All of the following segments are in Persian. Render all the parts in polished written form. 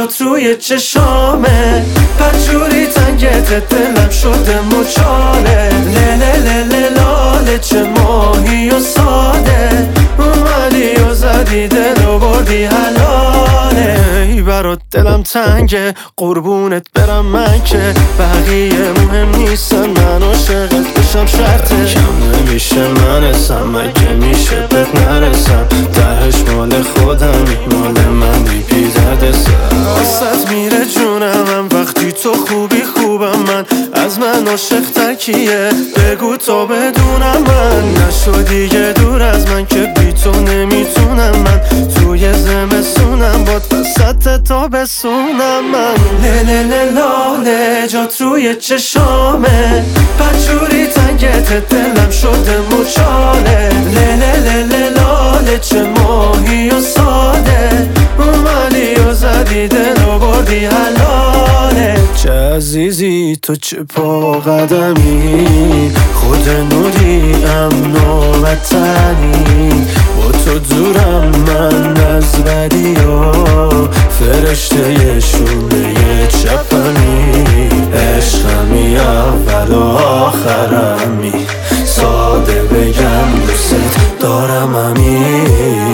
جات روی چشامه، پرجوری تنگت دلم شده مچاله. لاله لاله چه ماهی و ساده، اومدی و زدی دل و بردی حلاله. ای برات دلم تنگه، قربونت برم من که بقیه مهم نیستن، من عاشقت بشم شرطه. کم نمیشه منسم، مگه میشه بهت نرسم، تهش مال خودمی، مال منی بی درد سر. واسه میره جونم وقتی تو خوبی، خوبم من، از من عاشق تر کیه بگو تا بدونم. من نشو دیگه دور از من که بی تو نمیتونم، من توی زمستونم باد وسط تابستونم. من لاله لاله جات روی چشامه، پرجوری تنگت دلم شده مچاله. لاله لاله چه ماهی و ساده، اومدی و زدی دل و بردی حلاله. چه عزیزی تو چه پا قدمی، خود نوری امن و وطنی، با تو دورم من از بدی و فرشته شونه چپمی. عشقمی اول و آخرمی، ساده بگم دوست دارم همین.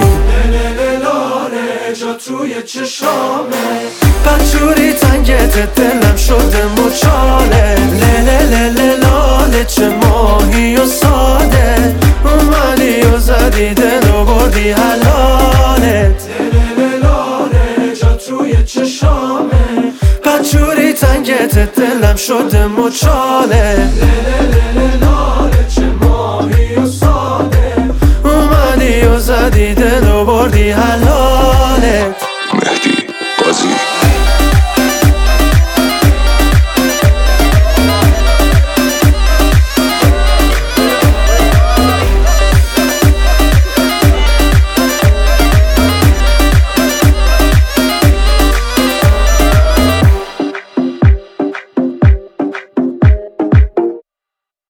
جات روی چشامه، پرجوری تنگت دلم شده مچاله. لاله لاله چه ماهی و ساده، اومدی و زدی دل و بردی حلالت. لاله جات روی چشامه، پرجوری تنگت دلم شده مچاله. لاله چه ماهی و ساده، اومدی و زدی دل و بردی حلالت.